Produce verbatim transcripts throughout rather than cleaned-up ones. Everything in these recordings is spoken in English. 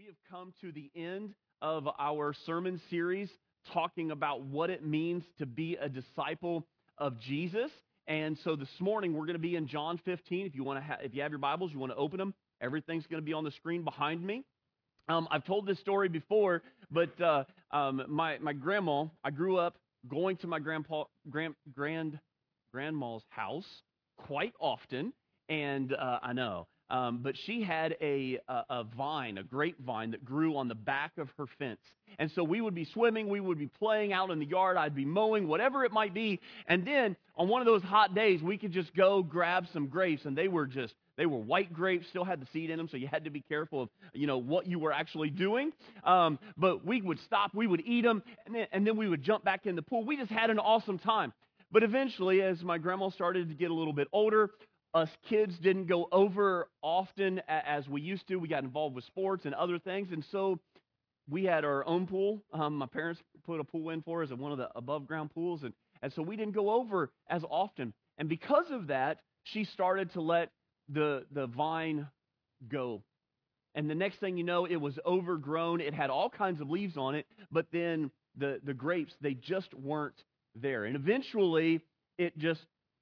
We have come to the end of our sermon series talking about what it means to be a disciple of Jesus. And so this morning we're going to be in John fifteen. If you want to, ha- if you have your Bibles, you want to open them. Everything's going to be on the screen behind me. Um, I've told this story before, but uh, um, my my grandma. I grew up going to my grandpa grand grand grandma's house quite often, and uh, I know. Um, but she had a, a a vine, a grapevine that grew on the back of her fence. And so we would be swimming, we would be playing out in the yard, I'd be mowing, whatever it might be. And then on one of those hot days, we could just go grab some grapes, and they were just, they were white grapes, still had the seed in them, so you had to be careful of, you know, what you were actually doing. Um, but we would stop, we would eat them, and then, and then we would jump back in the pool. We just had an awesome time. But eventually, as my grandma started to get a little bit older, us kids didn't go over often as we used to. We got involved with sports and other things, and so we had our own pool. Um, my parents put a pool in for us at one of the above-ground pools, and, and so we didn't go over as often. And because of that, she started to let the the vine go. And the next thing you know, it was overgrown. It had all kinds of leaves on it, but then the, the grapes, they just weren't there. And eventually, it just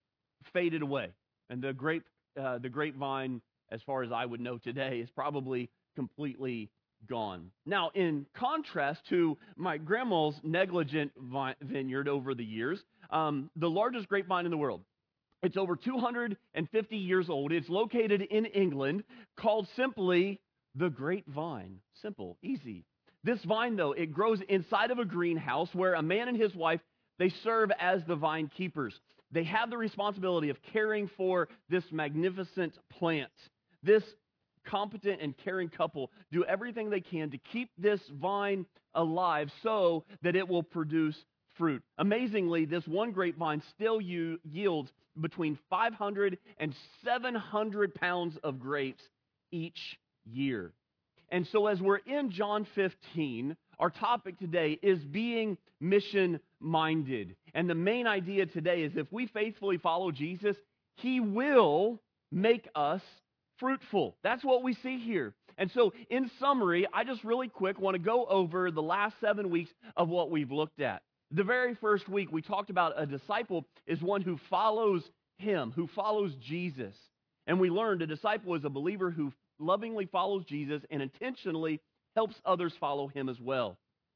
faded away. And the grape, uh, the grapevine, as far as I would know today, is probably completely gone. Now, in contrast to my grandma's negligent vine, vineyard over the years, um, the largest grapevine in the world, it's over two hundred fifty years old. It's located in England, called simply the Grapevine. Simple, easy. This vine, though, it grows inside of a greenhouse where a man and his wife, they serve as the vine keepers. They have the responsibility of caring for this magnificent plant. This competent and caring couple do everything they can to keep this vine alive so that it will produce fruit. Amazingly, this one grapevine still u- yields between five hundred and seven hundred pounds of grapes each year. And so as we're in John fifteen, our topic today is being mission-minded. And the main idea today is if we faithfully follow Jesus, He will make us fruitful. That's what we see here. And so in summary, I just really quick want to go over the last seven weeks of what we've looked at. The very first week, we talked about a disciple is one who follows Him, who follows Jesus. And we learned a disciple is a believer who lovingly follows Jesus and intentionally helps others follow Him as well.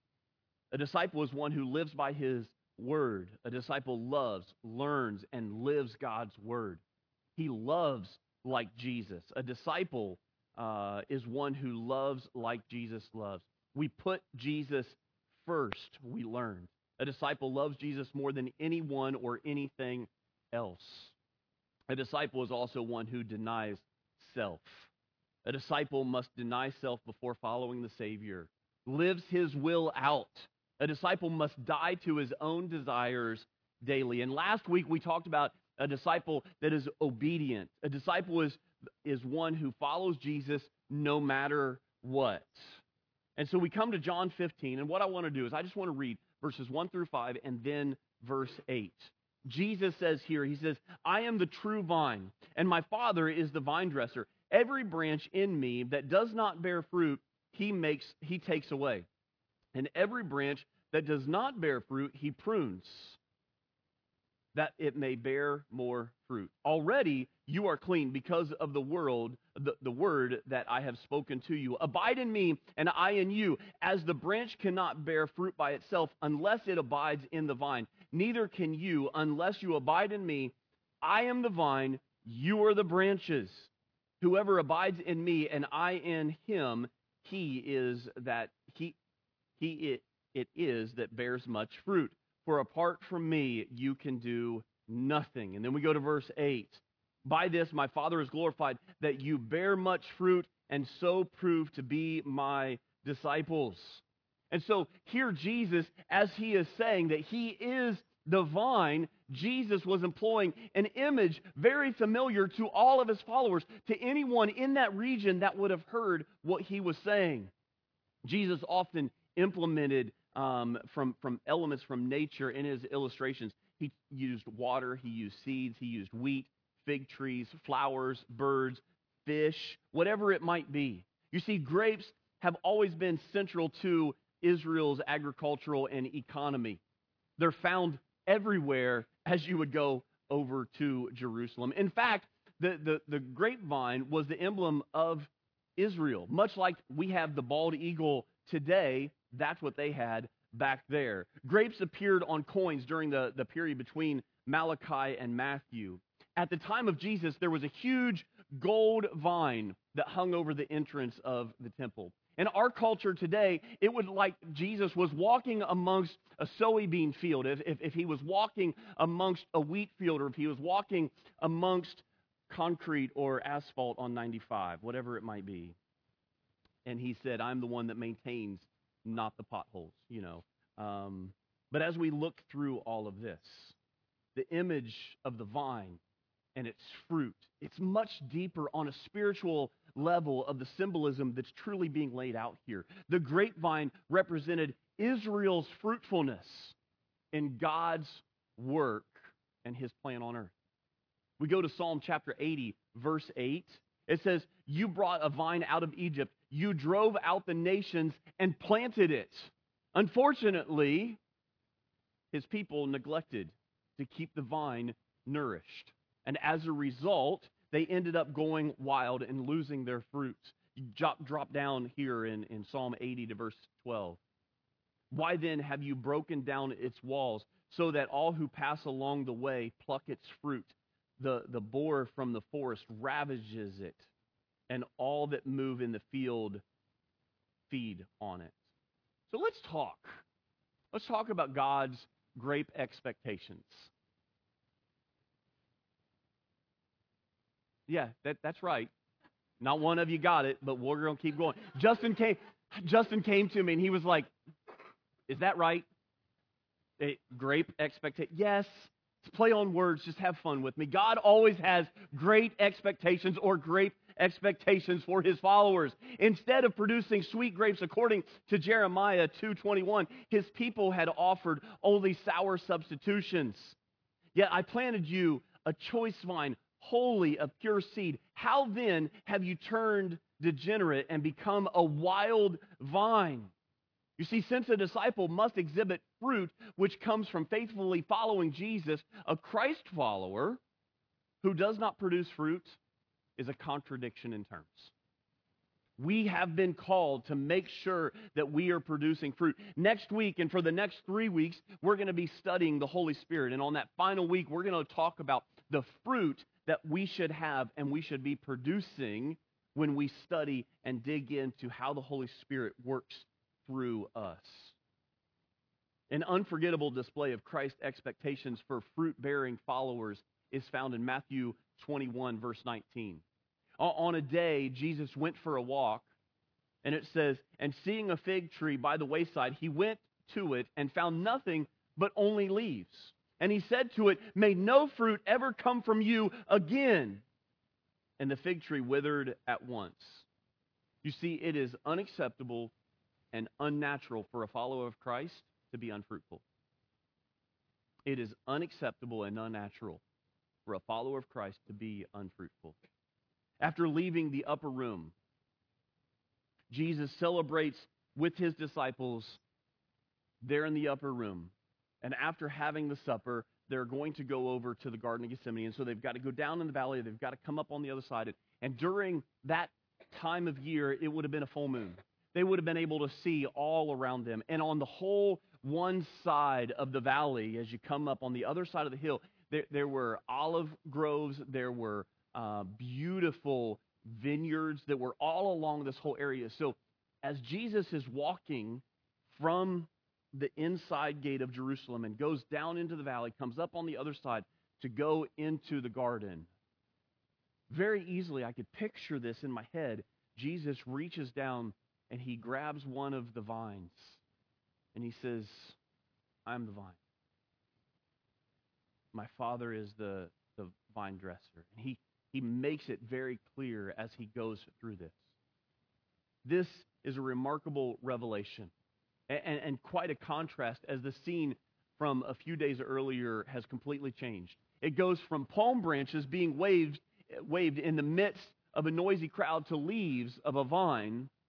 A disciple is one who lives by His word. A disciple loves, learns, and lives God's word. He loves like Jesus. A disciple uh, is one who loves like Jesus loves. We put Jesus first, we learned. A disciple loves Jesus more than anyone or anything else. A disciple is also one who denies self. A disciple must deny self before following the Savior, lives His will out. A disciple must die to his own desires daily. And last week we talked about a disciple that is obedient. A disciple is, is one who follows Jesus no matter what. And so we come to John fifteen, and what I want to do is I just want to read verses one through five and then verse eight. Jesus says here, He says, I am the true vine, and my Father is the vine dresser. Every branch in me that does not bear fruit, he makes, he takes away. And every branch that does not bear fruit, He prunes, that it may bear more fruit. Already you are clean because of the world, the, the word that I have spoken to you. Abide in me, and I in you. As the branch cannot bear fruit by itself unless it abides in the vine, neither can you unless you abide in me. I am the vine, you are the branches. Whoever abides in me and I in him, he is that he he it, it is that bears much fruit. For apart from me, you can do nothing. And then we go to verse eight. By this my Father is glorified, that you bear much fruit and so prove to be my disciples. And so here Jesus, as He is saying that He is the vine, Jesus was employing an image very familiar to all of His followers, to anyone in that region that would have heard what He was saying. Jesus often implemented um, from, from elements from nature in His illustrations. He used water, He used seeds, He used wheat, fig trees, flowers, birds, fish, whatever it might be. You see, grapes have always been central to Israel's agricultural and economy. They're found everywhere as you would go over to Jerusalem. In fact, the, the, the grapevine was the emblem of Israel. Much like we have the bald eagle today, that's what they had back there. Grapes appeared on coins during the, the period between Malachi and Matthew. At the time of Jesus, there was a huge gold vine that hung over the entrance of the temple. In our culture today, it would like Jesus was walking amongst a soybean field, if, if, if he was walking amongst a wheat field, or if he was walking amongst concrete or asphalt on ninety-five, whatever it might be. And he said, I'm the one that maintains, not the potholes, you know. Um, but as we look through all of this, the image of the vine and its fruit, it's much deeper on a spiritual level of the symbolism that's truly being laid out here. The grapevine represented Israel's fruitfulness in God's work and his plan on earth. We go to Psalm chapter eighty, verse eight. It says, you brought a vine out of Egypt. You drove out the nations and planted it. Unfortunately, his people neglected to keep the vine nourished. And as a result, they ended up going wild and losing their fruits. You drop, drop down here in, in Psalm eighty to verse twelve. Why then have you broken down its walls so that all who pass along the way pluck its fruit? The, the boar from the forest ravages it, and all that move in the field feed on it. So let's talk. Let's talk about God's grape expectations. Yeah, that, that's right. Not one of you got it, but we're going to keep going. Justin came, Justin came to me, and he was like, is that right? A grape expectation? Yes. It's play on words. Just have fun with me. God always has great expectations or grape expectations for his followers. Instead of producing sweet grapes, according to Jeremiah two twenty-one, his people had offered only sour substitutions. Yet I planted you a choice vine, wholly of pure seed. How then have you turned degenerate and become a wild vine? You see, since a disciple must exhibit fruit which comes from faithfully following Jesus, a Christ follower who does not produce fruit is a contradiction in terms. We have been called to make sure that we are producing fruit. Next week and for the next three weeks, we're going to be studying the Holy Spirit. And on that final week, we're going to talk about the fruit that we should have and we should be producing when we study and dig into how the Holy Spirit works through us. An unforgettable display of Christ's expectations for fruit-bearing followers is found in Matthew twenty-one, verse nineteen. On a day, Jesus went for a walk, and it says, and seeing a fig tree by the wayside, he went to it and found nothing but only leaves. And he said to it, may no fruit ever come from you again. And the fig tree withered at once. You see, it is unacceptable and unnatural for a follower of Christ to be unfruitful. It is unacceptable and unnatural for a follower of Christ to be unfruitful. After leaving the upper room, Jesus celebrates with his disciples there in the upper room. And after having the supper, they're going to go over to the Garden of Gethsemane. And so they've got to go down in the valley. They've got to come up on the other side. And during that time of year, it would have been a full moon. They would have been able to see all around them. And on the whole one side of the valley, as you come up on the other side of the hill, there, there were olive groves. There were uh, beautiful vineyards that were all along this whole area. So as Jesus is walking from the inside gate of Jerusalem and goes down into the valley, comes up on the other side to go into the garden, very easily I could picture this in my head. Jesus reaches down and he grabs one of the vines and he says, I'm the vine. My Father is the, the vine dresser. And he, he makes it very clear as he goes through this. This is a remarkable revelation and, and, and quite a contrast as the scene from a few days earlier has completely changed. It goes from palm branches being waved, waved in the midst of a noisy crowd to leaves of a vine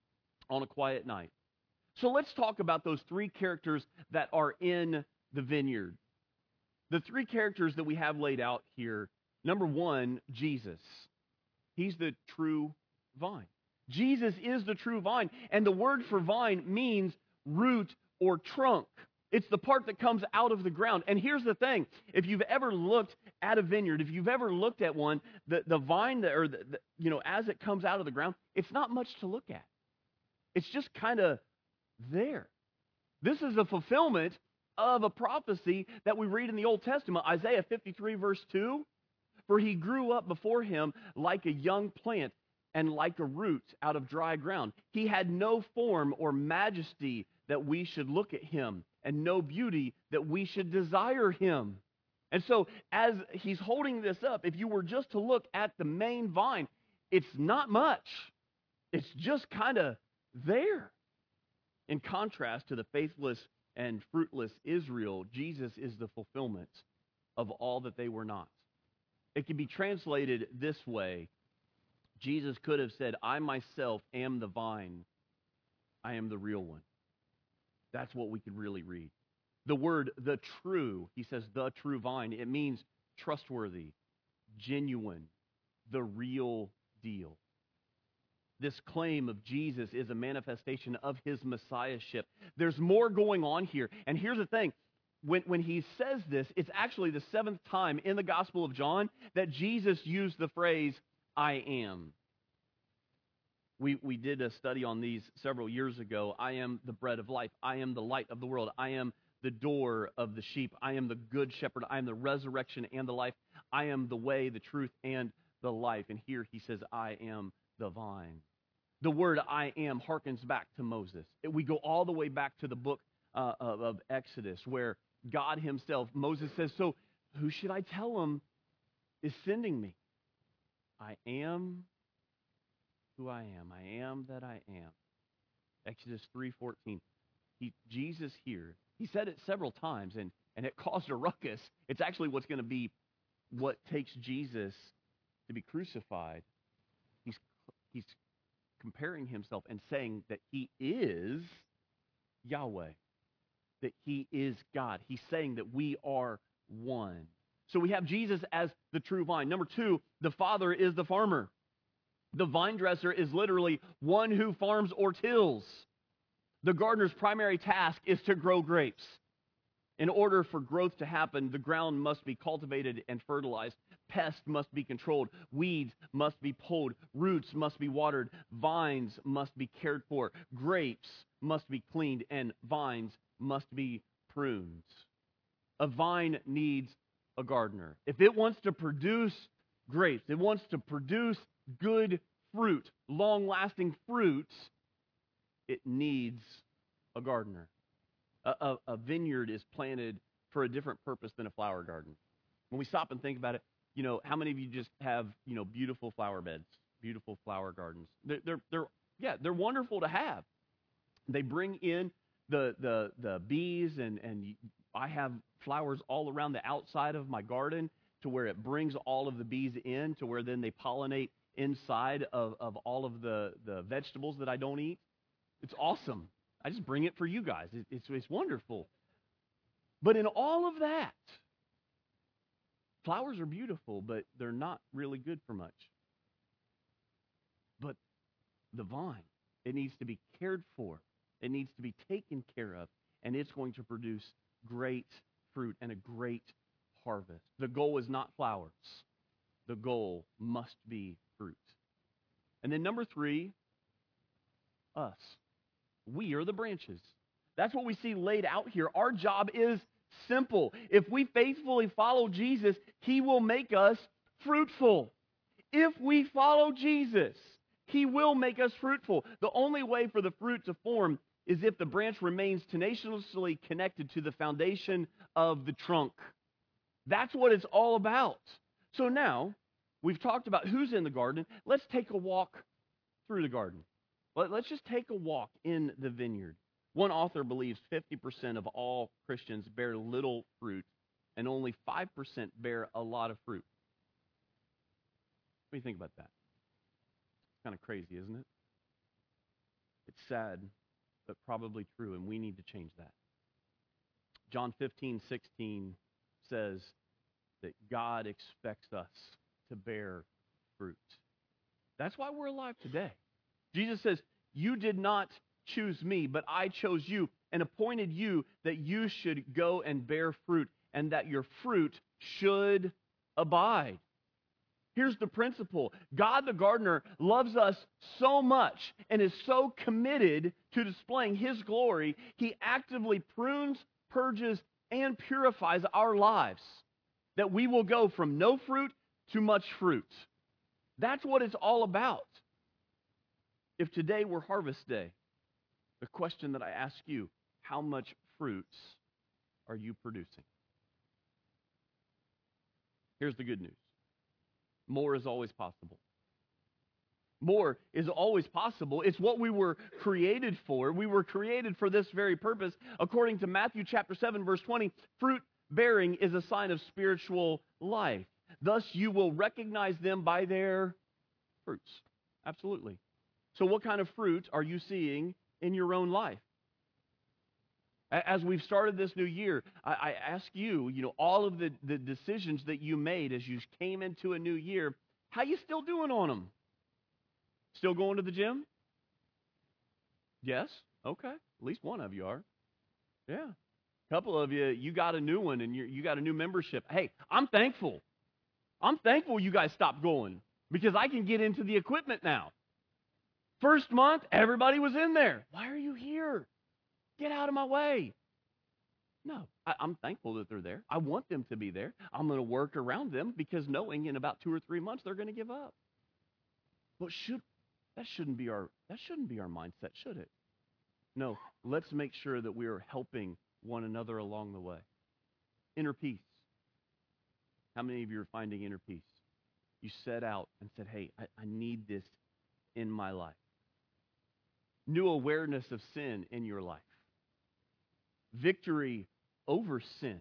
on a quiet night. So let's talk about those three characters that are in the vineyard. The three characters that we have laid out here. Number one, Jesus. He's the true vine. Jesus is the true vine. And the word for vine means root or trunk. It's the part that comes out of the ground. And here's the thing. If you've ever looked at a vineyard, if you've ever looked at one, the, the vine, that, or the, the, you know, as it comes out of the ground, it's not much to look at. It's just kind of there. This is a fulfillment of a prophecy that we read in the Old Testament, Isaiah fifty-three, verse two. For he grew up before him like a young plant and like a root out of dry ground. He had no form or majesty that we should look at him, and no beauty that we should desire him. And so as he's holding this up, if you were just to look at the main vine, it's not much. It's just kind of there. In contrast to the faithless and fruitless Israel, Jesus is the fulfillment of all that they were not. It can be translated this way. Jesus could have said, I myself am the vine. I am the real one. That's what we could really read. The word, the true, he says, the true vine, it means trustworthy, genuine, the real deal. This claim of Jesus is a manifestation of his messiahship. There's more going on here. And here's the thing. When, when he says this, it's actually the seventh time in the Gospel of John that Jesus used the phrase, I am. We, we did a study on these several years ago. I am the bread of life. I am the light of the world. I am the door of the sheep. I am the good shepherd. I am the resurrection and the life. I am the way, the truth, and the life. And here he says, I am the vine. The word I am harkens back to Moses. We go all the way back to the book uh, of, of Exodus, where God himself, Moses says, so who should I tell him is sending me? I am who I am. I am that I am. Exodus three fourteen. He, Jesus here, he said it several times, and, and it caused a ruckus. It's actually what's going to be what takes Jesus to be crucified. He's, he's comparing himself and saying that he is Yahweh, that he is God. He's saying that we are one. So we have Jesus as the true vine. Number two, the Father is the farmer. The vine dresser is literally one who farms or tills. The gardener's primary task is to grow grapes. In order for growth to happen, the ground must be cultivated and fertilized. Pests must be controlled. Weeds must be pulled. Roots must be watered. Vines must be cared for. Grapes must be cleaned, and vines must be pruned. A vine needs a gardener. If it wants to produce grapes, it wants to produce good fruit, long-lasting fruits, it needs a gardener. A, a, a vineyard is planted for a different purpose than a flower garden. When we stop and think about it, you know, how many of you just have, you know, beautiful flower beds, beautiful flower gardens? They're, they're, they're yeah, they're wonderful to have. They bring in the the the bees, and and I have flowers all around the outside of my garden to where it brings all of the bees in, to where then they pollinate inside of, of all of the, the vegetables that I don't eat. It's awesome. I just bring it for you guys. It, it's, it's wonderful. But in all of that, flowers are beautiful, but they're not really good for much. But the vine, it needs to be cared for. It needs to be taken care of, and it's going to produce great fruit and a great harvest. The goal is not flowers. The goal must be fruit. And then number three, us. We are the branches. That's what we see laid out here. Our job is simple. If we faithfully follow Jesus, he will make us fruitful. If we follow Jesus, he will make us fruitful. The only way for the fruit to form is if the branch remains tenaciously connected to the foundation of the trunk. That's what it's all about. So now, we've talked about who's in the garden. Let's take a walk through the garden. Let's just take a walk in the vineyard. One author believes fifty percent of all Christians bear little fruit, and only five percent bear a lot of fruit. What do you think about that? It's kind of crazy, isn't it? It It's sad, but probably true, and we need to change that. John fifteen sixteen says that God expects us to bear fruit. That's why we're alive today. Jesus says, you did not choose me, but I chose you and appointed you that you should go and bear fruit and that your fruit should abide. Here's the principle. God the gardener loves us so much and is so committed to displaying his glory, he actively prunes, purges, and purifies our lives, that we will go from no fruit to much fruit. That's what it's all about. If today were harvest day, the question that I ask you, how much fruits are you producing? Here's the good news. More is always possible. More is always possible. It's what we were created for. We were created for this very purpose. According to Matthew chapter seven, verse twenty, fruit bearing is a sign of spiritual life. Thus you will recognize them by their fruits. Absolutely. So what kind of fruit are you seeing in your own life? As we've started this new year, I, I ask you, you know, all of the, the decisions that you made as you came into a new year, how you still doing on them? Still going to the gym? Yes? Okay. At least one of you are. Yeah. A couple of you, you got a new one and you you got a new membership. Hey, I'm thankful. I'm thankful you guys stopped going because I can get into the equipment now. First month, everybody was in there. Why are you here? Get out of my way. No, I, I'm thankful that they're there. I want them to be there. I'm going to work around them because knowing in about two or three months they're going to give up. But should that shouldn't be our that shouldn't be our mindset, should it? No, let's make sure that we are helping one another along the way. Inner peace. How many of you are finding inner peace? You set out and said, hey, I, I need this in my life. New awareness of sin in your life. Victory over sin.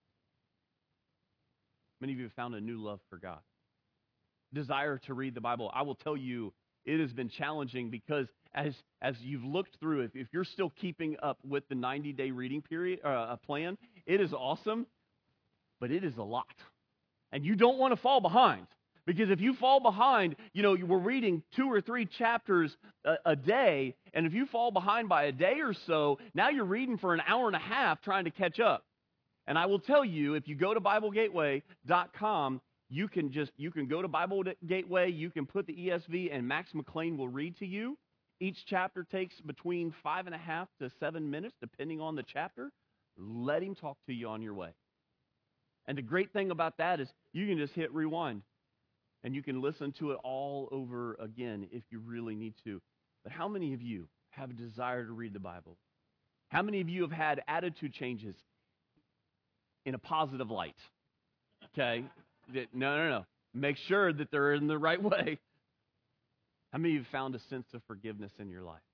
Many of you have found a new love for God. Desire to read the Bible. I will tell you, it has been challenging because as as you've looked through, if, if you're still keeping up with the ninety-day reading period uh, plan, it is awesome, but it is a lot. And you don't want to fall behind. Because if you fall behind, you know, we're reading two or three chapters a, a day, and if you fall behind by a day or so, now you're reading for an hour and a half trying to catch up. And I will tell you, if you go to Bible Gateway dot com, you can just, you can go to Bible Gateway, you can put the E S V, and Max McLean will read to you. Each chapter takes between five and a half to seven minutes, depending on the chapter. Let him talk to you on your way. And the great thing about that is you can just hit rewind. And you can listen to it all over again if you really need to. But how many of you have a desire to read the Bible? How many of you have had attitude changes in a positive light? Okay? No, no, no. Make sure that they're in the right way. How many of you found a sense of forgiveness in your life?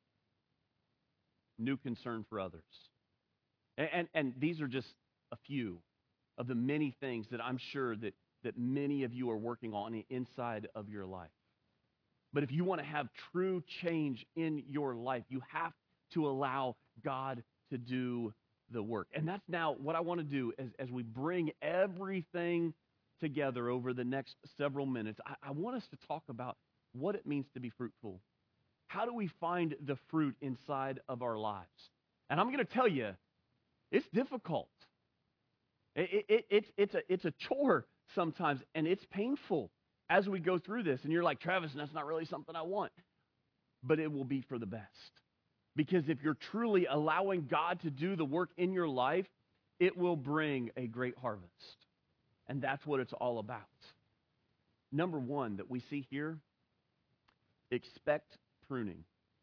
New concern for others. And, and, and these are just a few of the many things that I'm sure that that many of you are working on the inside of your life. But if you want to have true change in your life, you have to allow God to do the work. And that's now what I want to do as, as we bring everything together over the next several minutes. I, I want us to talk about what it means to be fruitful. How do we find the fruit inside of our lives? And I'm going to tell you, it's difficult. It, it, it's, it's, a, it's a chore sometimes, and it's painful as we go through this. And you're like, Travis, that's not really something I want. But it will be for the best. Because if you're truly allowing God to do the work in your life, it will bring a great harvest. And that's what it's all about. Number one that we see here, expect pruning.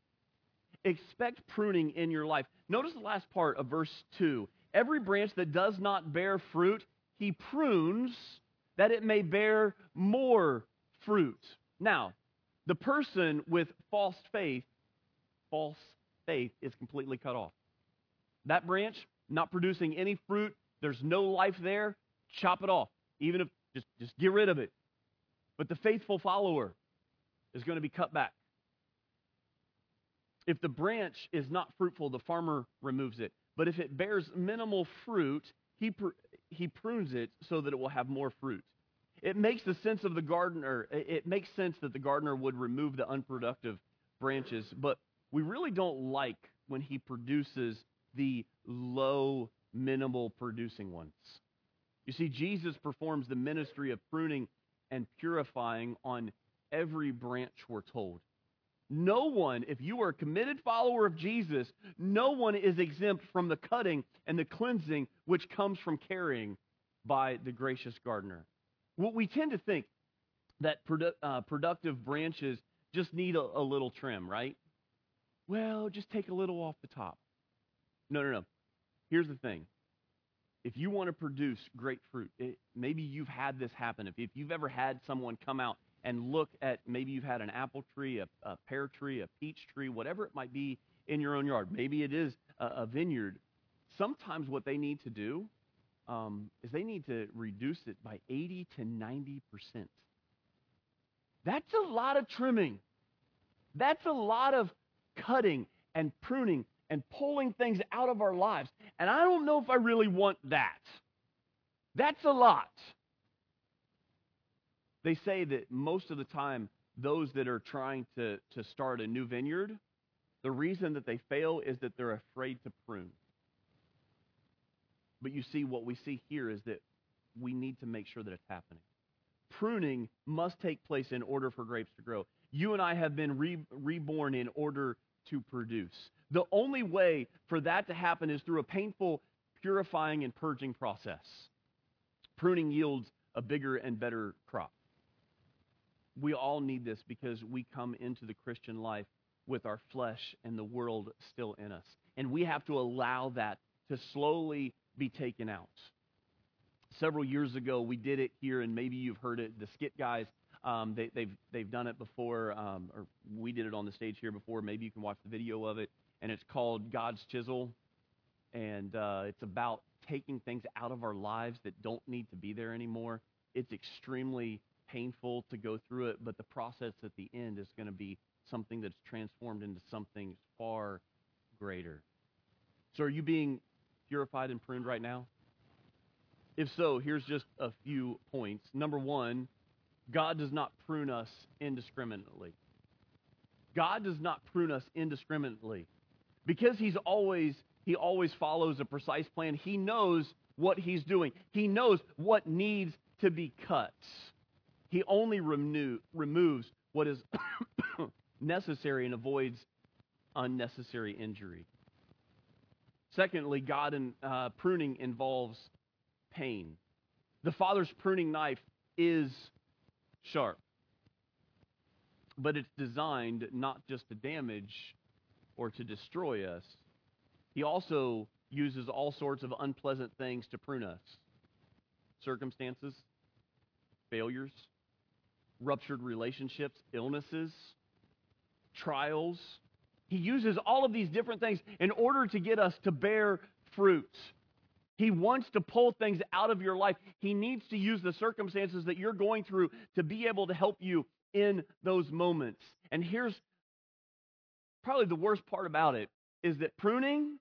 Expect pruning in your life. Notice the last part of verse two. Every branch that does not bear fruit, he prunes that it may bear more fruit. Now, the person with false faith, false faith is completely cut off. That branch, not producing any fruit, there's no life there, chop it off. Even if, just, just get rid of it. But the faithful follower is going to be cut back. If the branch is not fruitful, the farmer removes it. But if it bears minimal fruit, he, pr- he prunes it so that it will have more fruit. It makes the sense of the gardener, it makes sense that the gardener would remove the unproductive branches, but we really don't like when he produces the low, minimal producing ones. You see, Jesus performs the ministry of pruning and purifying on every branch, we're told. No one, if you are a committed follower of Jesus, no one is exempt from the cutting and the cleansing which comes from caring by the gracious gardener. What we tend to think that produ- uh, productive branches just need a, a little trim, right? Well, just take a little off the top. No, no, no. Here's the thing. If you want to produce great fruit, it, maybe you've had this happen. If, if you've ever had someone come out and look at, maybe you've had an apple tree, a, a pear tree, a peach tree, whatever it might be in your own yard. Maybe it is a, a vineyard. Sometimes what they need to do um, is they need to reduce it by eighty to ninety percent. That's a lot of trimming. That's a lot of cutting and pruning and pulling things out of our lives. And I don't know if I really want that. That's a lot. They say that most of the time, those that are trying to, to start a new vineyard, the reason that they fail is that they're afraid to prune. But you see, what we see here is that we need to make sure that it's happening. Pruning must take place in order for grapes to grow. You and I have been re- reborn in order to produce. The only way for that to happen is through a painful purifying and purging process. Pruning yields a bigger and better crop. We all need this because we come into the Christian life with our flesh and the world still in us. And we have to allow that to slowly be taken out. Several years ago, we did it here, and maybe you've heard it. The Skit guys, um, they, they've they've done it before, um, or we did it on the stage here before. Maybe you can watch the video of it, and it's called God's Chisel, and uh, it's about taking things out of our lives that don't need to be there anymore. It's extremely painful to go through it, but the process at the end is going to be something that's transformed into something far greater. So are you being purified and pruned right now? If so, here's just a few points. Number one, God does not prune us indiscriminately. God does not prune us indiscriminately. Because he's always, he always follows a precise plan. He knows what he's doing. He knows what needs to be cut. He only renew, removes what is necessary and avoids unnecessary injury. Secondly, God in, uh, pruning involves pain. The Father's pruning knife is sharp, but it's designed not just to damage or to destroy us. He also uses all sorts of unpleasant things to prune us. Circumstances, failures, ruptured relationships, illnesses, trials. He uses all of these different things in order to get us to bear fruit. He wants to pull things out of your life. He needs to use the circumstances that you're going through to be able to help you in those moments. And here's probably the worst part about it, is that pruning,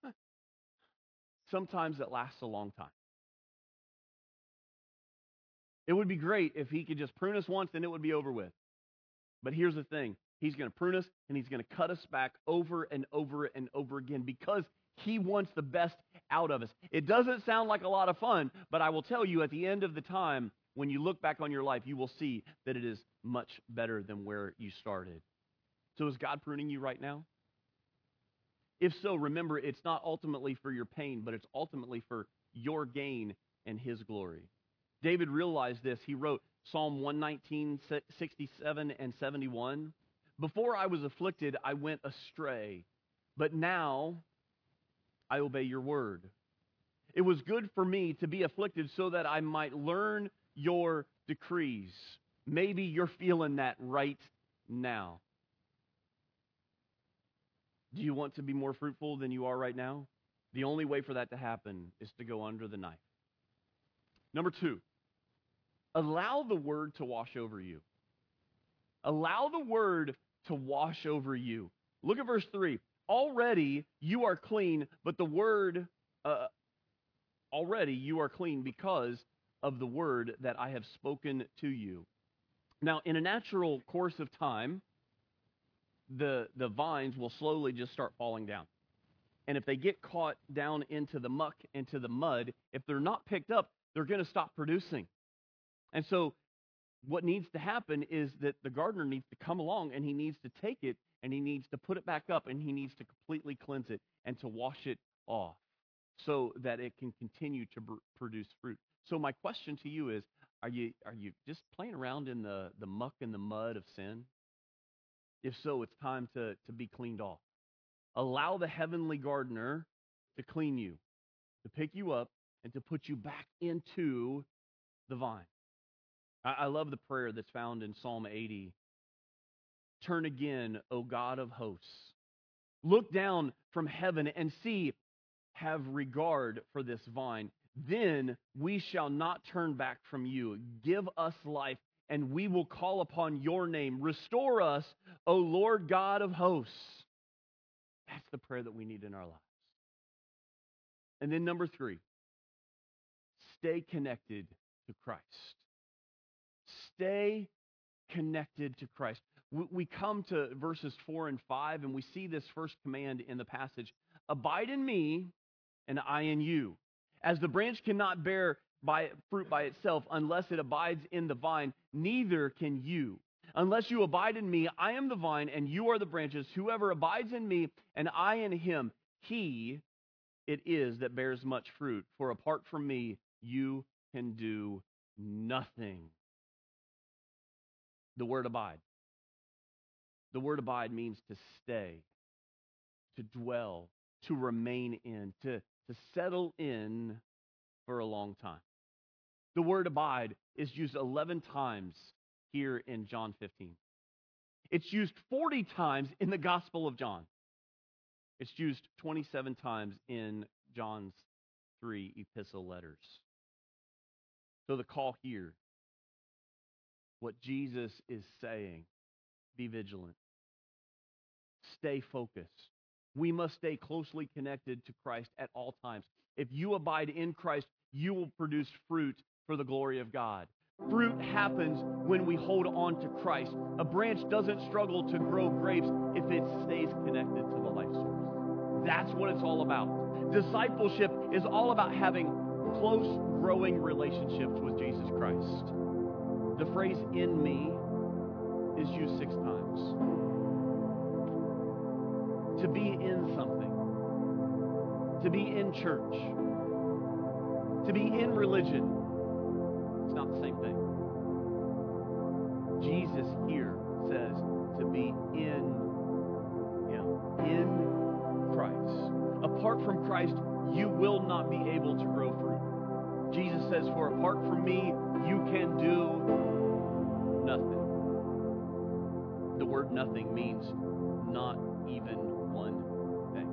sometimes it lasts a long time. It would be great if he could just prune us once and it would be over with. But here's the thing. He's going to prune us and he's going to cut us back over and over and over again because he wants the best out of us. It doesn't sound like a lot of fun, but I will tell you at the end of the time, when you look back on your life, you will see that it is much better than where you started. So is God pruning you right now? If so, remember, it's not ultimately for your pain, but it's ultimately for your gain and his glory. David realized this. He wrote Psalm one nineteen, sixty-seven, and seventy-one. Before I was afflicted, I went astray, but now I obey your word. It was good for me to be afflicted so that I might learn your decrees. Maybe you're feeling that right now. Do you want to be more fruitful than you are right now? The only way for that to happen is to go under the knife. Number two, allow the word to wash over you. Allow the word to wash over you. Look at verse three. Already you are clean, but the word, uh, already you are clean because of the word that I have spoken to you. Now, in a natural course of time, the, the vines will slowly just start falling down. And if they get caught down into the muck, into the mud, if they're not picked up, they're going to stop producing. And so what needs to happen is that the gardener needs to come along and he needs to take it and he needs to put it back up and he needs to completely cleanse it and to wash it off so that it can continue to br- produce fruit. So my question to you is, are you are you just playing around in the, the muck and the mud of sin? If so, it's time to, to be cleaned off. Allow the heavenly gardener to clean you, to pick you up, and to put you back into the vine. I, I love the prayer that's found in Psalm eighty. Turn again, O God of hosts. Look down from heaven and see, have regard for this vine. Then we shall not turn back from you. Give us life, and we will call upon your name. Restore us, O Lord God of hosts. That's the prayer that we need in our lives. And then number three, stay connected to Christ. Stay connected to Christ. We come to verses four and five, and we see this first command in the passage. Abide in me, and I in you. As the branch cannot bear by fruit by itself unless it abides in the vine, neither can you. Unless you abide in me, I am the vine, and you are the branches. Whoever abides in me, and I in him, he it is that bears much fruit. For apart from me, you can do nothing. The word abide. The word abide means to stay, to dwell, to remain in, to, to settle in for a long time. The word abide is used eleven times here in John fifteen. It's used forty times in the Gospel of John. It's used twenty-seven times in John's three epistle letters. So the call here, what Jesus is saying, be vigilant. Stay focused. We must stay closely connected to Christ at all times. If you abide in Christ, you will produce fruit for the glory of God. Fruit happens when we hold on to Christ. A branch doesn't struggle to grow grapes if it stays connected to the life source. That's what it's all about. Discipleship is all about having close, growing relationships with Jesus Christ. The phrase "in me" is used six times. To be in something, to be in church, to be in religion, it's not the same thing. Jesus here says to be in Him, in Christ. Apart from Christ, you will not be able to grow fruit. Jesus says, for apart from me, you can do nothing. The word nothing means not even one thing.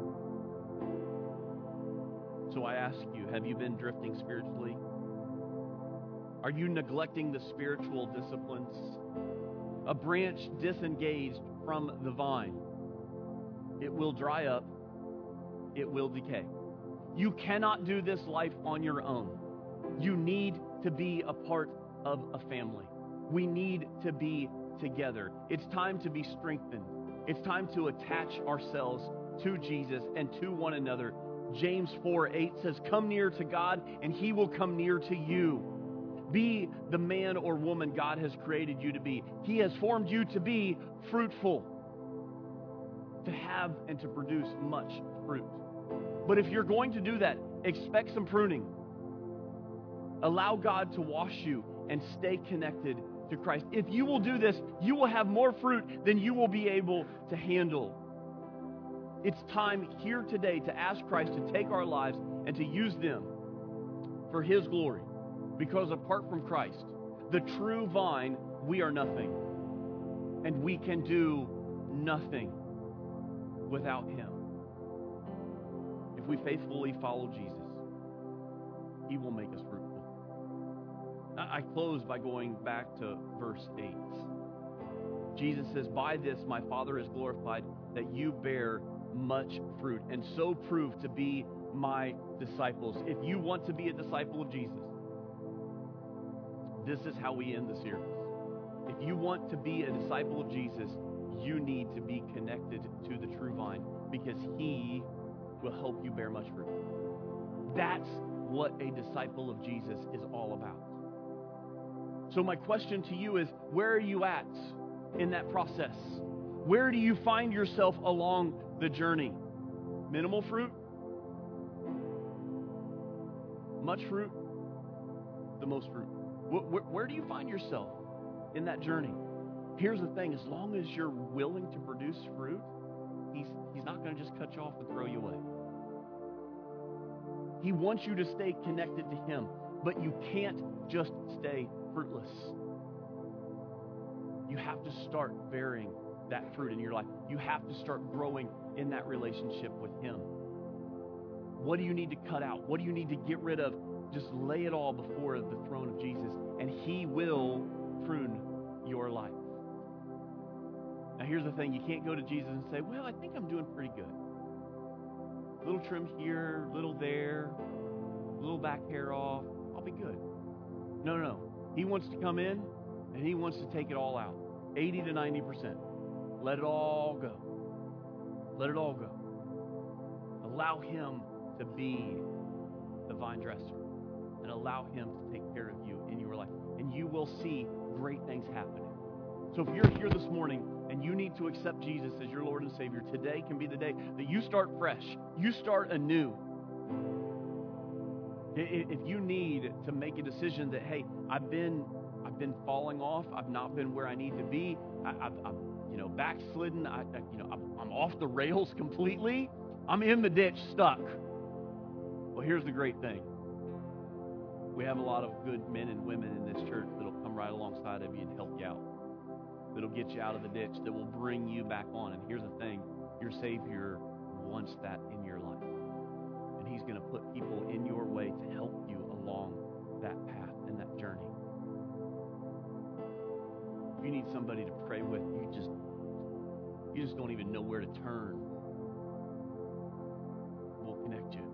So I ask you, have you been drifting spiritually? Are you neglecting the spiritual disciplines? A branch disengaged from the vine, it will dry up, it will decay. You cannot do this life on your own. You need to be a part of a family. We need to be together. It's time to be strengthened. It's time to attach ourselves to Jesus and to one another. James four eight says, come near to God and He will come near to you. Be the man or woman God has created you to be. He has formed you to be fruitful, to have and to produce much fruit. But if you're going to do that, expect some pruning. Allow God to wash you and stay connected to Christ. If you will do this, you will have more fruit than you will be able to handle. It's time here today to ask Christ to take our lives and to use them for His glory. Because apart from Christ, the true vine, we are nothing. And we can do nothing without Him. If we faithfully follow Jesus, He will make us fruitful. I close by going back to verse eight. Jesus says, by this my Father is glorified, that you bear much fruit, and so prove to be my disciples. If you want to be a disciple of Jesus, this is how we end the series. If you want to be a disciple of Jesus, you need to be connected to the true vine, because he will help you bear much fruit. That's what a disciple of Jesus is all about. So my question to you is, where are you at in that process? Where do you find yourself along the journey? Minimal fruit? Much fruit? The most fruit? Where, where, where do you find yourself in that journey? Here's the thing, as long as you're willing to produce fruit, he's, he's not going to just cut you off and throw you away. He wants you to stay connected to him, but you can't just stay fruitless. You have to start bearing that fruit in your life. You have to start growing in that relationship with him. What do you need to cut out? What do you need to get rid of? Just lay it all before the throne of Jesus, and he will prune your life. Now here's the thing, you can't go to Jesus and say, well, I think I'm doing pretty good. A little trim here, a little there, a little back hair off, I'll be good. No, no, no. He wants to come in, and he wants to take it all out. eighty to ninety percent. Let it all go. Let it all go. Allow him to be the vine dresser, and allow him to take care of you in your life. And you will see great things happening. So if you're here this morning and you need to accept Jesus as your Lord and Savior, today can be the day that you start fresh. You start anew. If you need to make a decision that, hey, I've been I've been falling off, I've not been where I need to be, I, I've, I'm you know backslidden, I, I you know I'm, I'm off the rails completely, I'm in the ditch, stuck. Well, here's the great thing. We have a lot of good men and women in this church that'll come right alongside of you and help you out. That'll get you out of the ditch, that will bring you back on. And here's the thing, your Savior wants that in your life. And he's going to put people in your way to help you along that path and that journey. If you need somebody to pray with, you just you just don't even know where to turn, we'll connect you.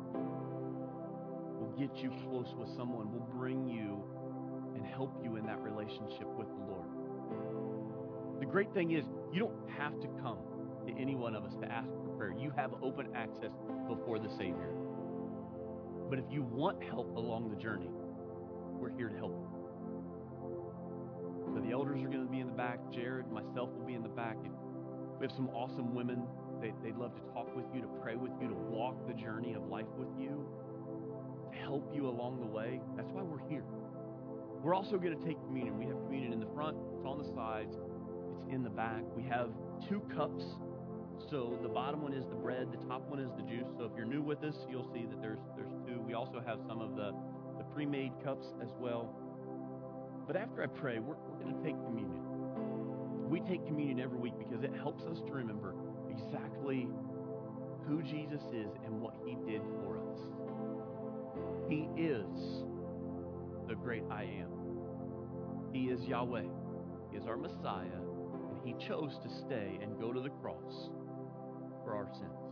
We'll get you close with someone. We'll bring you and help you in that relationship with the Lord. The great thing is, you don't have to come to any one of us to ask for prayer. You have open access before the Savior. But if you want help along the journey, we're here to help you. So the elders are going to be in the back. Jared, myself will be in the back. And we have some awesome women. They, they'd love to talk with you, to pray with you, to walk the journey of life with you, to help you along the way. That's why we're here. We're also going to take communion. We have communion in the front. It's on the sides. It's in the back. We have two cups. So the bottom one is the bread. The top one is the juice. So if you're new with us, you'll see that there's there's two. We also have some of the, the pre-made cups as well. But after I pray, we're, we're going to take communion. We take communion every week because it helps us to remember exactly who Jesus is and what he did for us. He is the great I am. He is Yahweh. He is our Messiah. And he chose to stay and go to the cross for our sins.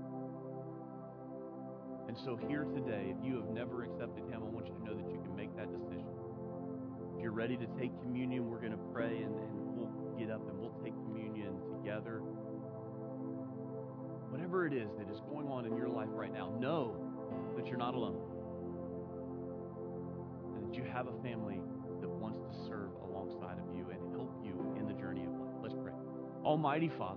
And so here today, if you have never accepted him, I want you to know that you can make that decision. If you're ready to take communion, we're going to pray, and, and we'll get up and we'll take communion together. Whatever it is that is going on in your life right now, know that you're not alone. And that you have a family that wants to serve alongside of you and help you in the journey of life. Let's pray. Almighty Father,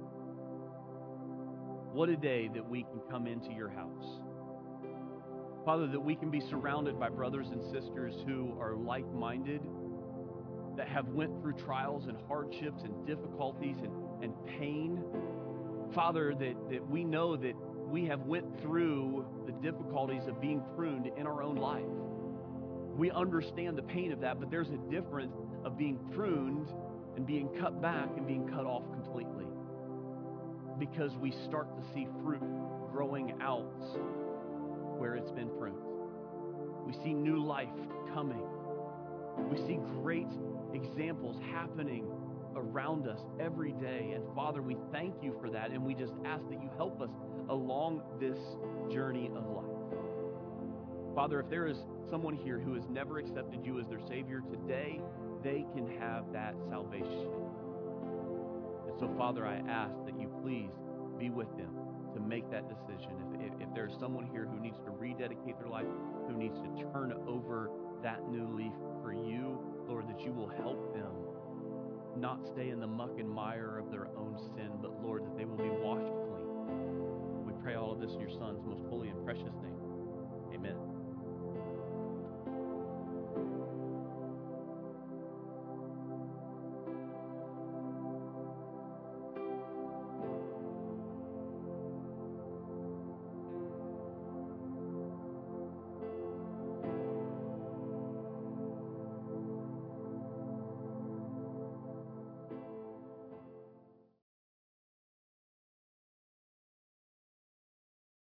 what a day that we can come into your house. Father, that we can be surrounded by brothers and sisters who are like-minded, that have went through trials and hardships and difficulties and, and pain. Father, that, that we know that we have went through the difficulties of being pruned in our own life. We understand the pain of that, but there's a difference of being pruned and being cut back and being cut off completely, because we start to see fruit growing out where it's been pruned. We see new life coming. We see great examples happening around us every day. And Father, we thank you for that, and we just ask that you help us along this journey of life. Father, if there is someone here who has never accepted you as their Savior, today they can have that salvation. And so, Father, I ask that you please be with them to make that decision. If, if, if there's someone here who needs to rededicate their life, who needs to turn over that new leaf for you, Lord, that you will help them not stay in the muck and mire of their own sin, but Lord, that they will be washed clean. We pray all of this in your Son's most holy and precious name.